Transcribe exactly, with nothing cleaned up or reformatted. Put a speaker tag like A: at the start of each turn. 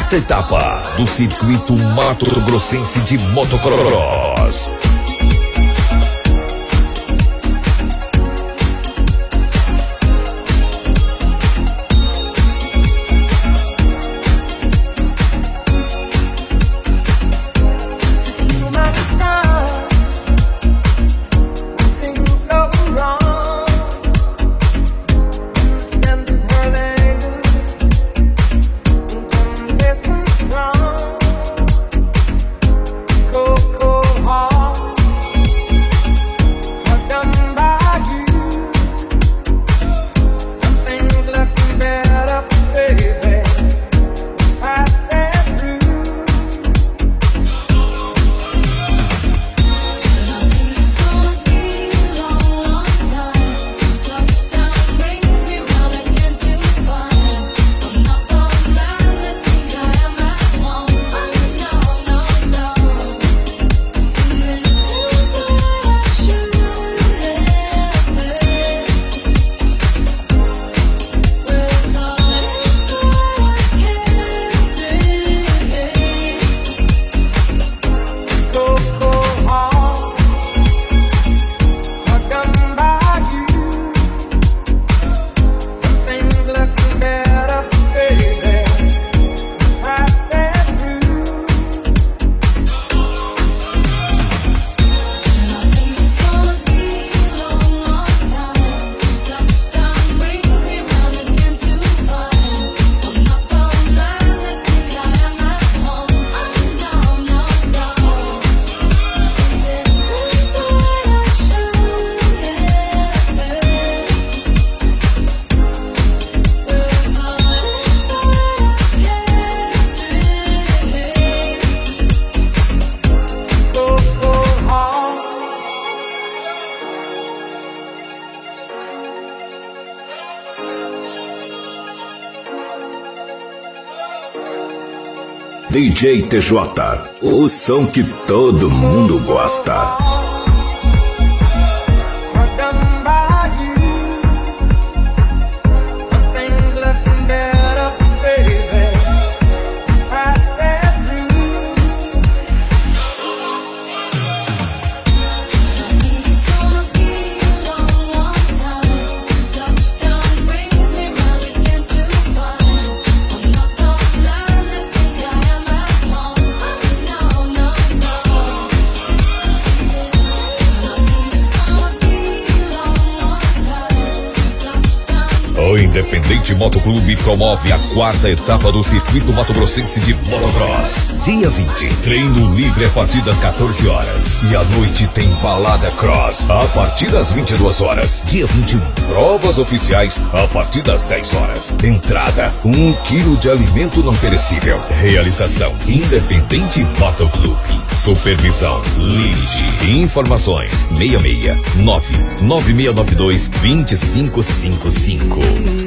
A: quarta etapa do Circuito Mato Grossense de Motocross. D J T J, o som que todo mundo gosta. O Independente Motoclube promove a quarta etapa do Circuito Mato Grossense de Motocross. Dia vinte, treino livre a partir das quatorze horas. E à noite tem balada cross a partir das vinte e duas horas. Dia vinte e um, provas oficiais a partir das dez horas. Entrada, um quilo de alimento não perecível. Realização, Independente Motoclube. Supervisão, Lid. Informações, seis seis nove nove seis nove dois dois cinco cinco cinco.